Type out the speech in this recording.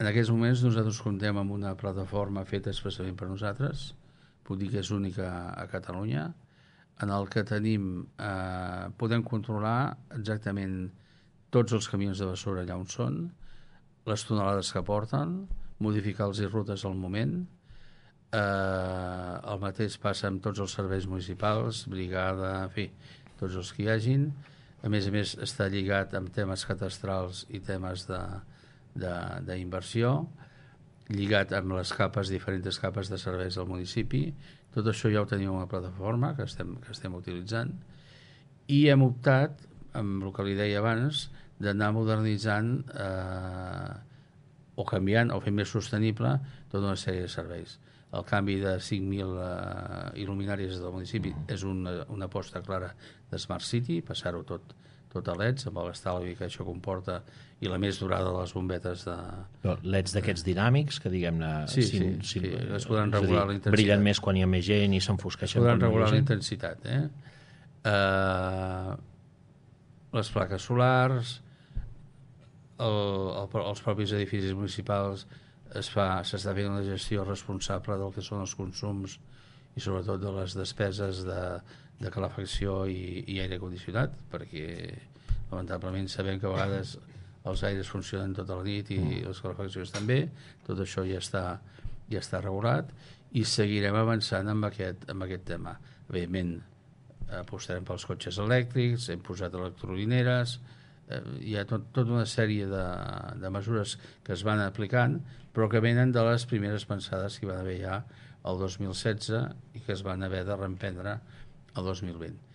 En aquests moments nosaltres comptem amb una plataforma feta especialment per nosaltres, puc dir que és única a Catalunya, en el que podem controlar exactament tots els camions de bessura allà on són, les tonelades que porten, modificar-los rutes al moment. El mateix passa amb tots els serveis municipals, brigada, en fi, tots els que hi hagin. A més està lligat amb temes cadastrals i temes d'inversió, lligat amb les diferents capes de serveis del municipi. Tot això ja ho tenim en una plataforma que estem utilitzant, i hem optat, amb el que li deia abans, d'anar modernitzant o canviant o fent més sostenible tota una sèrie de serveis. El canvi de 5.000 il·luminàries del municipi és una aposta clara de Smart City, passar-ho tot a LEDs, amb l'estalvi que això comporta i la més durada de les bombetes de... LEDs d'aquests dinàmics, que diguem-ne... Sí, es poden regular la intensitat. Brillen més quan hi ha més gent i s'enfosqueixen. Es poden regular la intensitat, les plaques solars, els propis edificis municipals s'està fent una gestió responsable del que són els consums i sobretot de les despeses de calefacció i aire condicionat, perquè lamentablement sabem que a vegades els aires funcionen tota la nit i les calefaccions també. Tot això ja està regulat i seguirem avançant amb aquest tema. Evidentment apostarem pels cotxes elèctrics, hem posat electrolineres, hi ha tota una sèrie de mesures que es van aplicant, però que venen de les primeres pensades que hi van haver ja el 2016 i que es van haver de reemprendre el 2020.